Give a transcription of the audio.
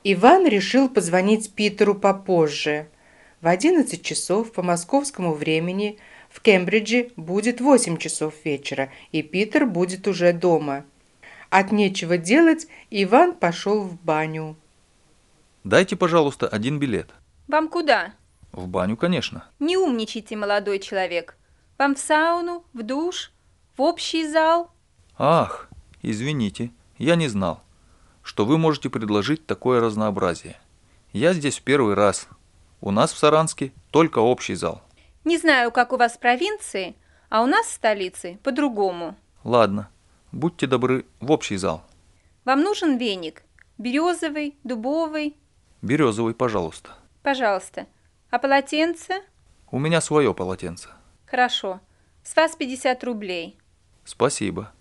Иван решил позвонить Питеру попозже. В 11 часов по московскому времени в Кембридже будет 8 часов вечера, и Питер будет уже дома. От нечего делать Иван пошел в баню. Дайте, пожалуйста, один билет. Вам куда? В баню, конечно. Не умничайте, молодой человек. Вам в сауну, в душ, в общий зал? Ах, извините, я не знал, что вы можете предложить такое разнообразие. Я здесь в первый раз. У нас в Саранске только общий зал. Не знаю, как у вас в провинции, а у нас в столице по-другому. Ладно, будьте добры, в общий зал. Вам нужен веник? Березовый, дубовый? Березовый, пожалуйста. Пожалуйста. А полотенце? У меня свое полотенце. Хорошо. С вас 50 рублей. Спасибо.